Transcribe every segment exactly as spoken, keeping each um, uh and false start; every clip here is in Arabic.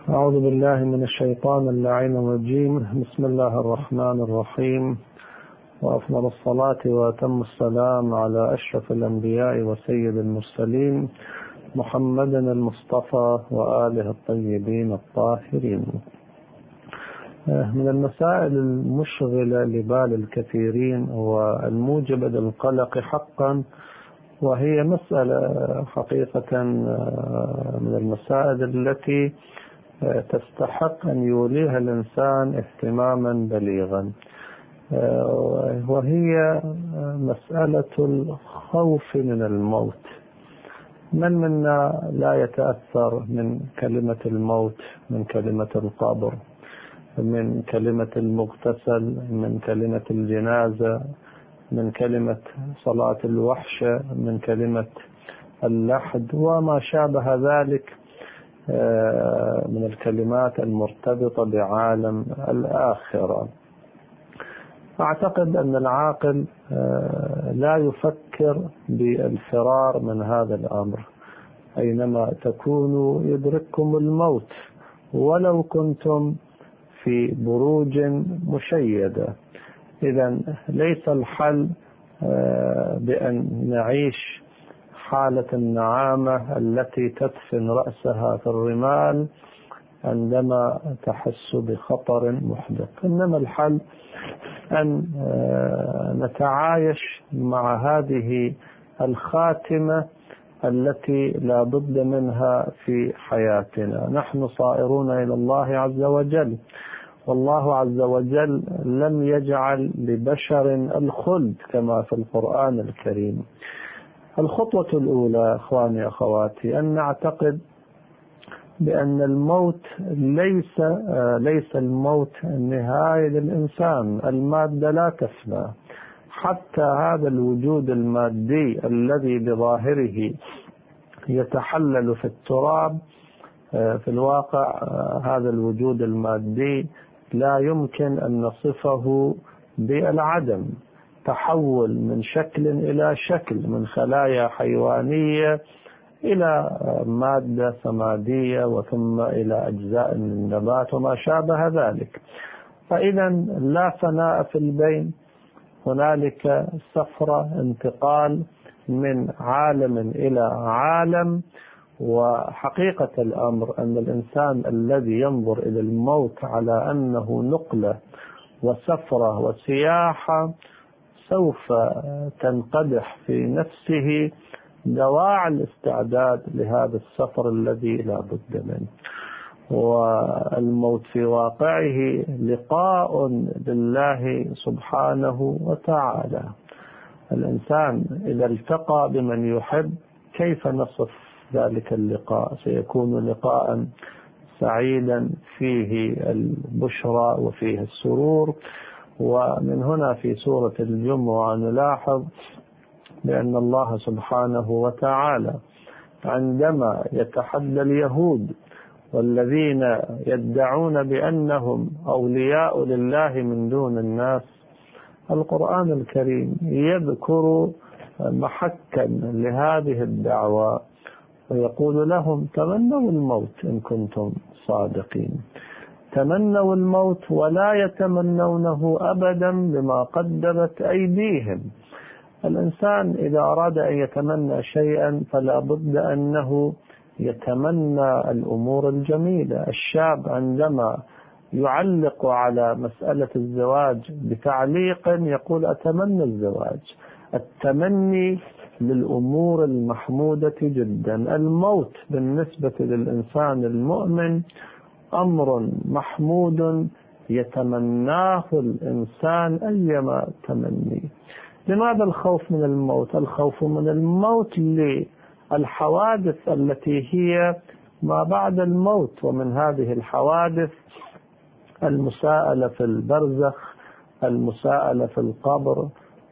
أعوذ بالله من الشيطان اللعين الرجيم. بسم الله الرحمن الرحيم، وأفضل الصلاة وأتم السلام على أشرف الأنبياء وسيد المرسلين محمد المصطفى وآله الطيبين الطاهرين. من المسائل المشغلة لبال الكثيرين والموجبة للقلق حقا، وهي مسألة حقيقة من المسائل التي تستحق أن يوليها الإنسان اهتماما بليغا، وهي مسألة الخوف من الموت. من منا لا يتأثر من كلمة الموت، من كلمة القبر، من كلمة المغتسل، من كلمة الجنازة، من كلمة صلاة الوحشة، من كلمة اللحد وما شابه ذلك من الكلمات المرتبطة بعالم الآخرة. أعتقد أن العاقل لا يفكر بالفرار من هذا الأمر. أينما تكونوا يدرككم الموت ولو كنتم في بروج مشيدة. إذن ليس الحل بأن نعيش حالة النعامة التي تدفن رأسها في الرمال عندما تحس بخطر محدق، إنما الحل أن نتعايش مع هذه الخاتمة التي لا بد منها في حياتنا. نحن صائرون إلى الله عز وجل، والله عز وجل لم يجعل لبشر الخلد كما في القرآن الكريم. الخطوة الأولى أخواني أخواتي أن نعتقد بأن الموت ليس ليس الموت النهاية للإنسان. المادة لا تفنى، حتى هذا الوجود المادي الذي بظاهره يتحلل في التراب، في الواقع هذا الوجود المادي لا يمكن أن نصفه بالعدم. تحول من شكل إلى شكل، من خلايا حيوانية إلى مادة سمادية وثم إلى أجزاء من النبات وما شابه ذلك. فإذا لا فناء في البين، هنالك سفرة، انتقال من عالم إلى عالم. وحقيقة الأمر أن الإنسان الذي ينظر إلى الموت على أنه نقلة وسفرة وسياحة سوف تنقدح في نفسه دواعي الاستعداد لهذا السفر الذي لا بد منه. والموت في واقعه لقاء بالله سبحانه وتعالى. الإنسان إذا التقى بمن يحب كيف نصف ذلك اللقاء؟ سيكون لقاء سعيدا فيه البشرى وفيه السرور. ومن هنا في سورة الجمعة نلاحظ بأن الله سبحانه وتعالى عندما يتحدى اليهود والذين يدعون بأنهم أولياء لله من دون الناس، القرآن الكريم يذكر محكا لهذه الدعوة ويقول لهم تمنوا الموت إن كنتم صادقين. تمنوا الموت ولا يتمنونه أبدا بما قدمت أيديهم. الإنسان إذا أراد أن يتمنى شيئا فلا بد أنه يتمنى الأمور الجميلة. الشاب عندما يعلق على مسألة الزواج بتعليق يقول أتمنى الزواج. التمني للأمور المحمودة جدا. الموت بالنسبة للإنسان المؤمن أمر محمود يتمناه الإنسان أيما تمني. لماذا الخوف من الموت؟ الخوف من الموت للحوادث التي هي ما بعد الموت، ومن هذه الحوادث المساءلة في البرزخ، المساءلة في القبر،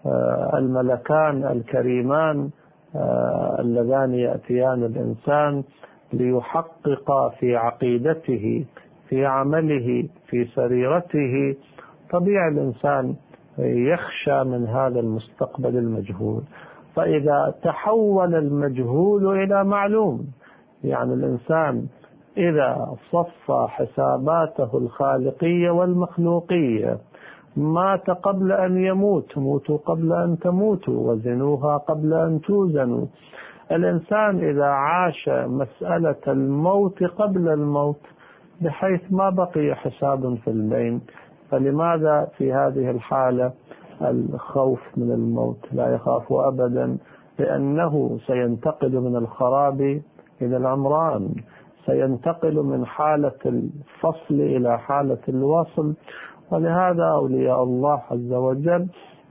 الملكان الكريمان اللذان يأتيان الإنسان ليحقق في عقيدته، في عمله، في سريرته. طبيعي الإنسان يخشى من هذا المستقبل المجهول. فإذا تحول المجهول إلى معلوم، يعني الإنسان إذا صفى حساباته الخالقية والمخلوقية مات قبل أن يموت، موتوا قبل أن تموتوا، وزنوها قبل أن توزنوا. الإنسان إذا عاش مسألة الموت قبل الموت بحيث ما بقي حساب في البين، فلماذا في هذه الحالة الخوف من الموت؟ لا يخاف أبدا، لأنه سينتقل من الخراب إلى العمران، سينتقل من حالة الفصل إلى حالة الوصل. ولهذا أولياء الله عز وجل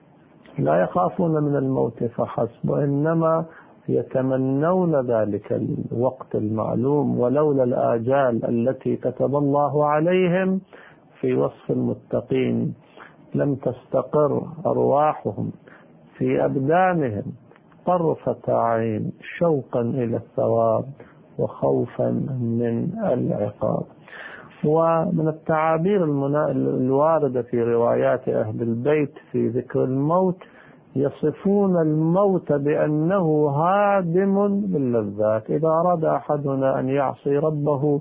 لا يخافون من الموت فحسب، وإنما يتمنون ذلك الوقت المعلوم. ولولا الآجال التي كتب الله عليهم في وصف المتقين لم تستقر أرواحهم في أبدانهم طرفة عين، شوقا إلى الثواب وخوفا من العقاب. ومن التعابير الواردة في روايات أهل البيت في ذكر الموت، يصفون الموت بأنه هادم باللذات. إذا أراد أحدنا أن يعصي ربه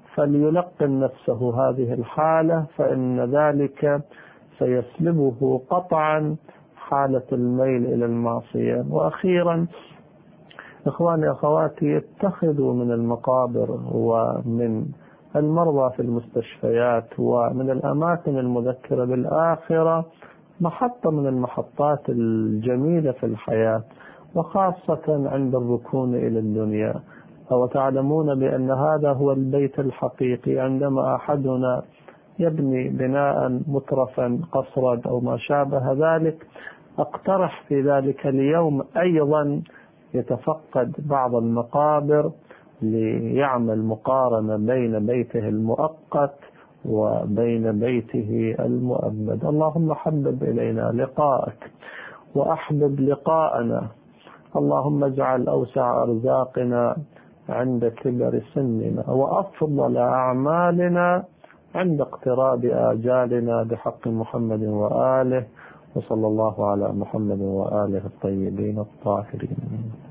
فليلقن نفسه هذه الحالة، فإن ذلك سيسلبه قطعا حالة الميل إلى المعصية. وأخيرا إخواني أخواتي، اتخذوا من المقابر ومن المرضى في المستشفيات ومن الأماكن المذكرة بالآخرة محطة من المحطات الجميلة في الحياة، وخاصة عند الركون إلى الدنيا. وتعلمون بأن هذا هو البيت الحقيقي. عندما أحدنا يبني بناء مترفا قصرا أو ما شابه ذلك، اقترح في ذلك اليوم أيضا يتفقد بعض المقابر ليعمل مقارنة بين بيته المؤقت وبين بيته المؤبد. اللهم حبب إلينا لقاءك وأحبب لقاءنا. اللهم اجعل أوسع أرزاقنا عند كبر سننا، وأفضل أعمالنا عند اقتراب آجالنا، بحق محمد وآله، وصلى الله على محمد وآله الطيبين الطاهرين.